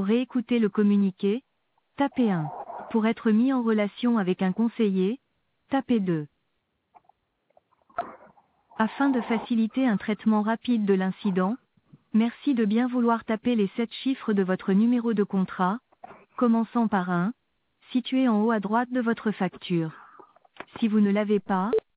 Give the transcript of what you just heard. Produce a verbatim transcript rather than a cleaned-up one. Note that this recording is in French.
réécouter le communiqué, tapez un. Pour être mis en relation avec un conseiller, tapez deux. Afin de faciliter un traitement rapide de l'incident, merci de bien vouloir taper les sept chiffres de votre numéro de contrat, commençant par un, situé en haut à droite de votre facture. Si vous ne l'avez pas,